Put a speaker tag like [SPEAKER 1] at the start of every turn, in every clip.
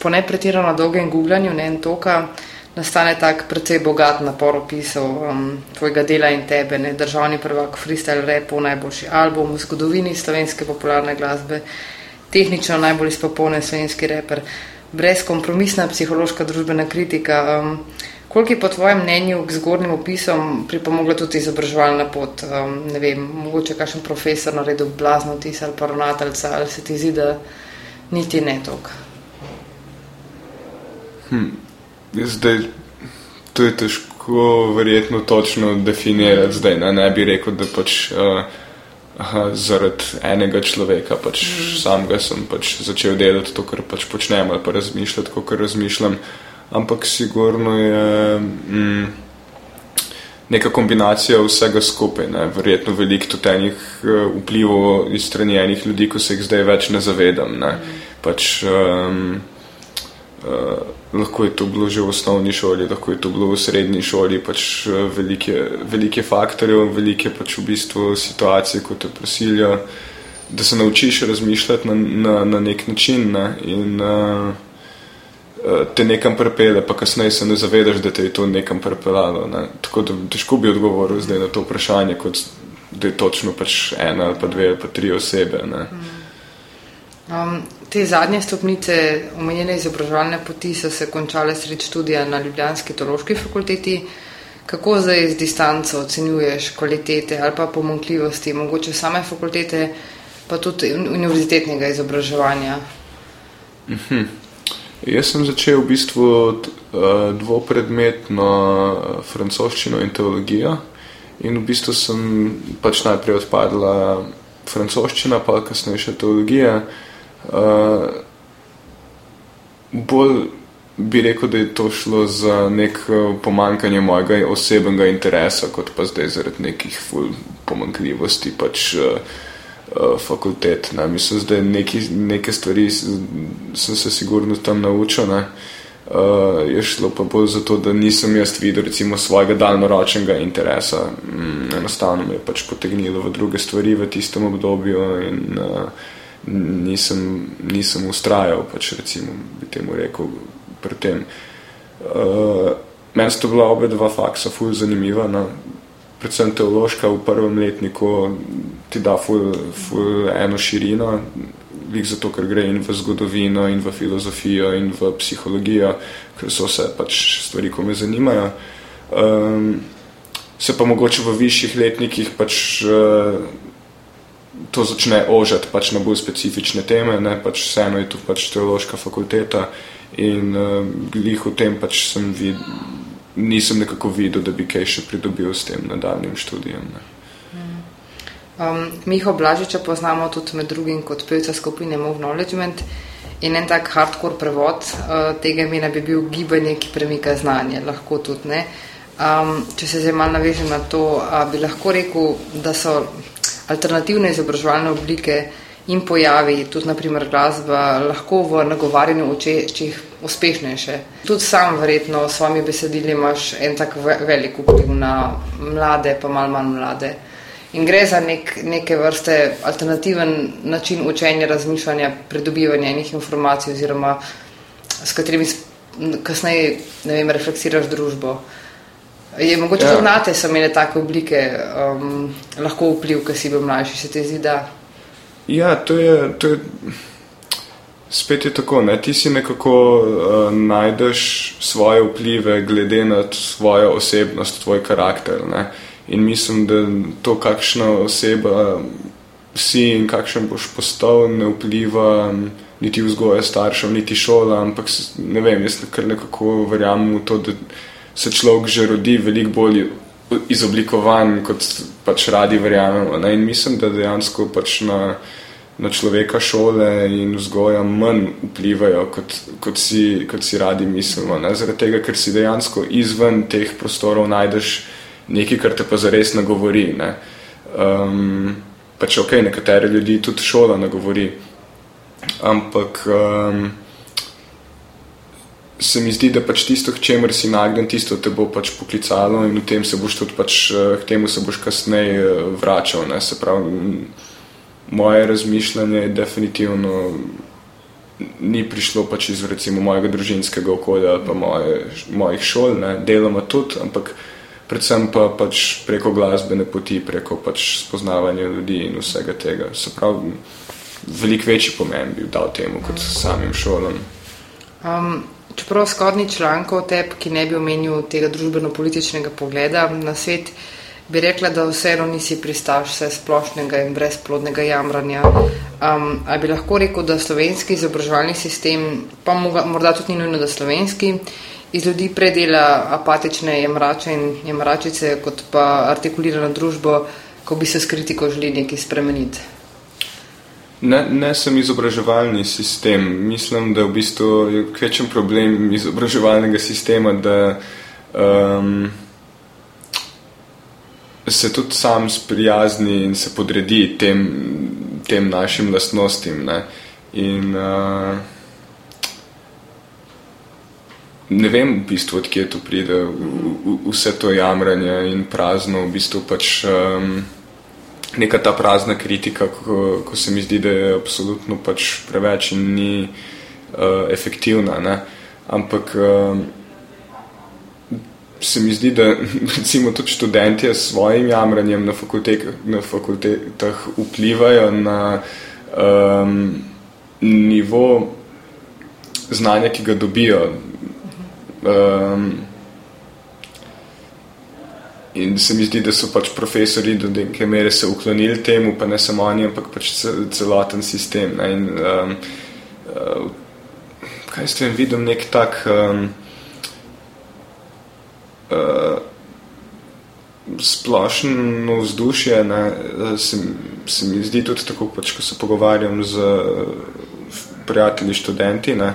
[SPEAKER 1] po nepretirano dolgem googlanju, in toka, nastane tak precej bogat napor opisov tvojega dela in tebe, državni prvak freestyle rapu, najboljši album v zgodovini slovenske popularne glasbe, tehnično najbolj izpopolnjen slovenski reper, brezkompromisna psihološka družbena kritika. Koliko je po tvojem mnenju k zgornjim opisom pripomogla tudi izobraževalna pot? Ne vem, mogoče kakšen profesor naredil blazno vtis ali pa ravnateljca, ali se ti zdi, da niti ne toliko?
[SPEAKER 2] Zdaj, to je težko verjetno točno definirati zdaj, ne bi rekel, da pač zaradi enega človeka pač samega sem pač začel delati to, kar pač počnem ali pa razmišljati, kar razmišljam, ampak sigurno je neka kombinacija vsega skupaj, ne, verjetno veliko tudi enih vplivov iz strani enih ljudi, ko se jih zdaj več ne zavedam, ne, pač lahko je to bilo že v osnovni šoli, lahko je to bilo v srednji šoli, pač velike faktorjev, velike pač v bistvu situacije, ko te prisilijo, da se naučiš razmišljati na nek način, ne, in te nekam pripelje, pa kasneje se ne zavedaš, da te je to nekam pripeljalo, ne. Tako da težko bi odgovoril zdaj na to vprašanje, kot da je točno pač ena ali pa dve ali pa tri osebe, ne.
[SPEAKER 1] Te zadnje stopnice omenjene izobraževalne poti so se končale sredi študija na ljubljanski teološki fakulteti. Kako zdaj z distanco ocenjuješ kvalitete ali pa pomanjkljivosti, mogoče same fakultete, pa tudi univerzitetnega izobraževanja?
[SPEAKER 2] Jaz sem začel v bistvu dvopredmetno francoščino in teologijo in v bistvu sem pač najprej odpadla francoščina, pa kasneje še teologija. Bolj bi rekel, da je to šlo za nek pomanjkanje mojega osebnega interesa, kot pa zdaj zaradi nekih ful pomanjkljivosti pač fakultet, ne. Mislim, zdaj neke stvari sem se sigurno tam naučil, ne. Je šlo pa bolj zato, da nisem jaz videl recimo svojega daljnoročnega interesa. Enostavno me je pač potegnilo v druge stvari v tistem obdobju in nisem ustrajal, pač recimo bi temu rekel pri tem. Meni sta bila oba dva faksa ful zanimiva, no. Predvsem teološka v prvem letniku ti da ful eno širino, zato, ker gre in v zgodovino, in v filozofijo, in v psihologijo, ker so vse pač stvari, ko me zanimajo. Se pa mogoče v višjih letnikih pač to začne ožati pač na bolj specifične teme, ne, pač vseeno je tu pač teološka fakulteta in glih v tem pač nisem nekako videl, da bi kaj še pridobil s tem nadaljnjim študijem, ne.
[SPEAKER 1] Miho Blažiča poznamo tudi med drugim kot pevca skupine Move Knowledgement in en tak hardcore prevod tega imena bi bil gibanje, ki premika znanje, lahko tudi, ne. Če se zdaj malo navežem na to, bi lahko rekel, da so alternativne izobraževalne oblike in pojavi, tudi naprimer glasba, lahko v nagovarjanju učečih uspešnejše. Tudi sam verjetno s svojimi besedili imaš en tak velik vpliv na mlade, pa malo manj mlade. In gre za neke vrste alternativen način učenja, razmišljanja, pridobivanja enih informacij oziroma s katerimi kasneje, ne vem, refleksiraš družbo. Je mogoče tudi nate so imele take oblike lahko vpliv, ko si bil mlajši, se ti zdi, da?
[SPEAKER 2] Ja, to je spet je tako, ne, ti si nekako najdeš svoje vplive glede na svojo osebnost, tvoj karakter, ne, in mislim, da to, kakšna oseba si in kakšen boš postal, ne vpliva niti vzgoja staršev, niti šola, ampak ne vem, jaz kar nekako verjamem v to, da se človek že rodi veliko bolj izoblikovan, kot pač radi verjamemo, ne? In mislim, da dejansko pač na človeka šole in vzgoja manj vplivajo, kot si radi mislimo, ne? Zaradi tega, ker si dejansko izven teh prostorov najdeš nekaj, kar te pa zares nagovori, ne? Pač okej, nekatere ljudi tudi šola nagovori, ampak se mi zdi, da pač tisto, k čemer si nagnjen, tisto te bo pač poklicalo in v tem se boš tudi pač, k temu se boš kasneje vračal, ne, se pravi, moje razmišljanje je definitivno ni prišlo pač iz recimo mojega družinskega okolja ali pa mojih šol, ne, deloma tudi, ampak predvsem pa pač preko glasbene poti, preko pač spoznavanja ljudi in vsega tega. Se pravi, veliko večji pomen bi dal temu kot samim šolam.
[SPEAKER 1] Čeprav skoraj člankov teb, ki ne bi omenil tega družbeno-političnega pogleda na svet, bi rekla, da vseeno nisi pristaš vse splošnega in brezplodnega jamranja. A bi lahko rekel, da slovenski izobraževalni sistem, pa morda tudi ni nujno, da slovenski, iz ljudi predela apatične jamrače in jamračice, kot pa artikulirano družbo, ko bi se s kritiko želi nekaj spremeniti?
[SPEAKER 2] Ne sem izobraževalni sistem. Mislim, da v bistvu je kvečen problem izobraževalnega sistema, da se tudi sam sprijazni in se podredi tem našim lastnostim. Ne? In ne vem v bistvu, odkje to pride vse to jamranje in prazno, v bistvu pač neka ta prazna kritika, ko se mi zdi, da je absolutno pač preveč in ni efektivna. Ne? Ampak se mi zdi, da recimo tudi študentje s svojim jamranjem na fakultetah vplivajo na nivo znanja, ki ga dobijo. In se mi zdi, da so pač profesori do neke mere se uklonili temu, pa ne samo oni, ampak pač celoten sistem. Ne? In kaj s tem vidim, nek tak splošno vzdušje, ne? Se mi zdi tudi tako, pač, ko se pogovarjam z prijatelji študenti, ne?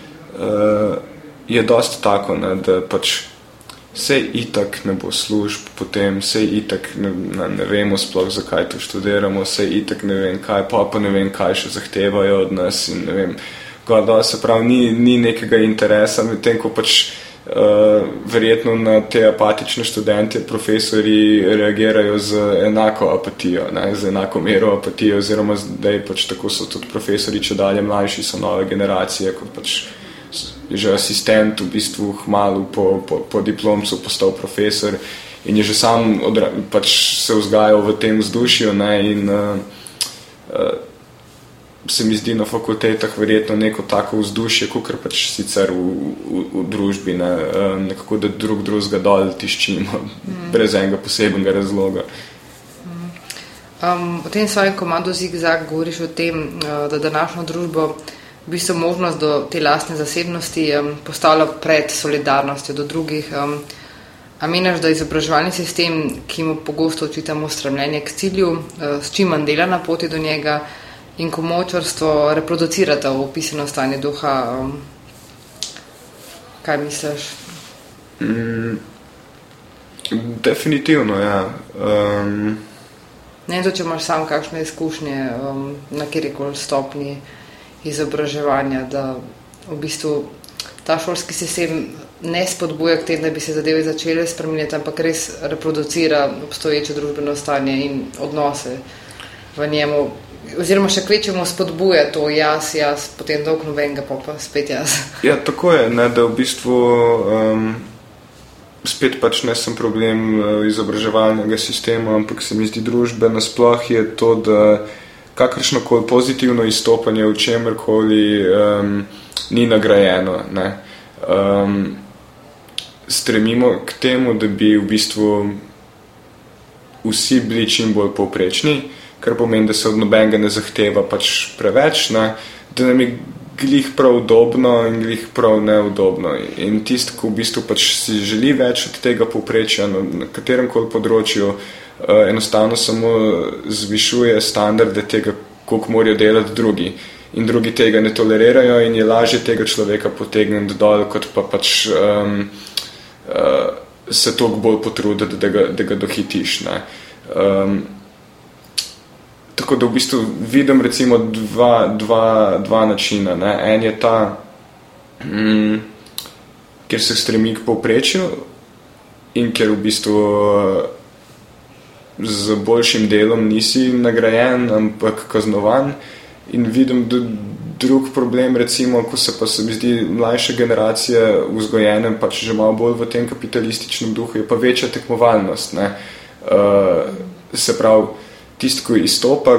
[SPEAKER 2] Je dosti tako, ne? Da pač sej itak ne bo služb potem, sej itak ne vemo sploh, zakaj to študiramo, sej itak ne vem kaj, pa ne vem kaj še zahtevajo od nas in ne vem, se pravi, ni nekega interesa, medtem ko pač verjetno na te apatične študente profesori reagirajo z enako apatijo, ne, z enako mero apatije, oziroma zdaj pač tako so tudi profesori, če dalje mlajši so nove generacije, kot pač je že asistent v bistvu hmalu po diplomcu postal profesor in je že sam pač se vzgajal v tem vzdušju, ne, in se mi zdi na fakultetah verjetno neko tako vzdušje, kakor pač sicer v družbi, ne, nekako, da drugega dol tiščimo, brez enega posebnega razloga.
[SPEAKER 1] V tem svojem komadu Zigzag govoriš o tem, da današnjo družbo v bistvu možnost do te lastne zasebnosti postavlja pred solidarnostjo do drugih. A meniš, da izobraževalni sistem, ki mu pogosto očitamo stremljenje k cilju, s čim manj dela na poti do njega, in komočarstvo reproducirata v opisano stanje duha? Kaj misliš?
[SPEAKER 2] Definitivno, ja.
[SPEAKER 1] Ne to, če imaš sam kakšne izkušnje na kjerikoli stopni izobraževanja, da v bistvu ta šolski sistem ne spodbuja k tem, da bi se zadeve začele spremenjati, ampak res reproducira obstoječe družbeno stanje in odnose v njemu, oziroma še kvečemo spodbuja to jaz, potem dolg nobenega, pa spet jaz.
[SPEAKER 2] Ja, tako je, ne, da v bistvu spet pač ne sem problem izobraževalnega sistema, ampak se mi zdi družbe nasploh je to, da kakršnokoli pozitivno izstopanje v čemerkoli ni nagrajeno. Ne. Stremimo k temu, da bi v bistvu vsi bili čim bolj povprečni, kar pomeni, da se od nobenega ne zahteva pač preveč, ne, da nam je glih prav udobno in glih prav neudobno. In tisti, ko v bistvu pač si želi več od tega povprečja na kateremkoli področju, enostavno samo zvišuje standarde tega, koliko morajo delati drugi. In drugi tega ne tolerirajo in je lažje tega človeka potegniti dol, kot pa pač se toliko bolj potruditi, da ga dohitiš. Ne. Tako da v bistvu vidim recimo dva načina. Ne. En je ta, kjer se stremi k povprečju in kjer v bistvu z boljšim delom nisi nagrajen, ampak kaznovan, in vidim drug problem, recimo, ko se mi zdi mlajše generacije vzgojene pač že malo bolj v tem kapitalističnem duhu, je pa večja tekmovalnost, ne. Se pravi, tisto, ko izstopa,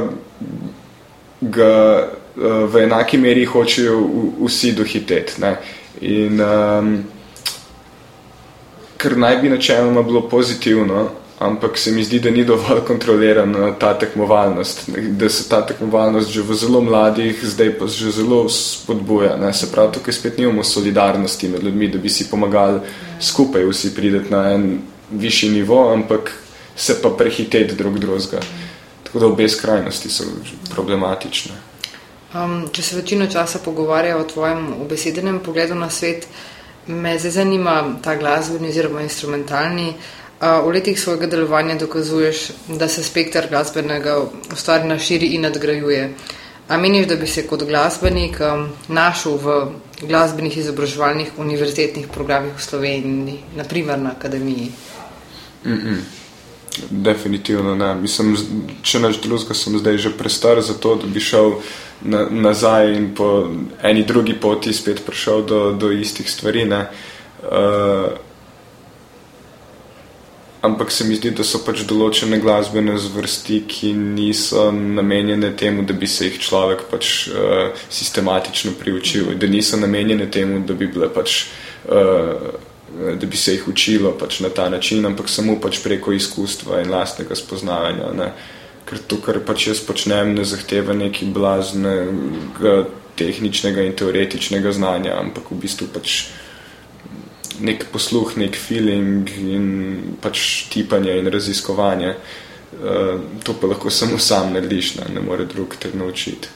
[SPEAKER 2] ga v enaki meri hočejo vsi dohiteti, ne. In kar naj bi načeloma bilo pozitivno, ampak se mi zdi, da ni dovolj kontrolirana ta tekmovalnost, da se ta tekmovalnost že v zelo mladih, zdaj pa že zelo spodbuja, ne. Se pravi, tukaj spet nimamo solidarnosti med ljudmi, da bi si pomagali skupaj vsi prideti na en višji nivo, ampak se pa prehiteti drugega. Tako da obe skrajnosti so problematične.
[SPEAKER 1] Če se večino časa pogovarja o tvojem ubesedenem pogledu na svet, me zdaj zanima ta glasbeni oziroma instrumentalni. V letih svojega delovanja dokazuješ, da se spektar glasbenega ustvarjanja širi in nadgrajuje. A meniš, da bi se kot glasbenik našel v glasbenih izobraževalnih univerzitetnih programih v Sloveniji, na primer na akademiji?
[SPEAKER 2] Definitivno ne. Mislim, če naš drugega sem zdaj že prestar za to, da bi šel nazaj in po eni drugi poti spet prišel do istih stvari, ne. Ampak se mi zdi, da so pač določene glasbene zvrsti, ki niso namenjene temu, da bi se jih človek pač sistematično priučil, da niso namenjene temu, da bi bile pač da bi se jih učilo pač na ta način, ampak samo pač preko izkustva in lastnega spoznavanja, ne. Ker to, kar pač jaz počnem, ne zahteva neki blaznega tehničnega in teoretičnega znanja, ampak v bistvu pač nek posluh, nek feeling in pač tipanje in raziskovanje. To pa lahko samo sam narediš, ne more drug te naučiti.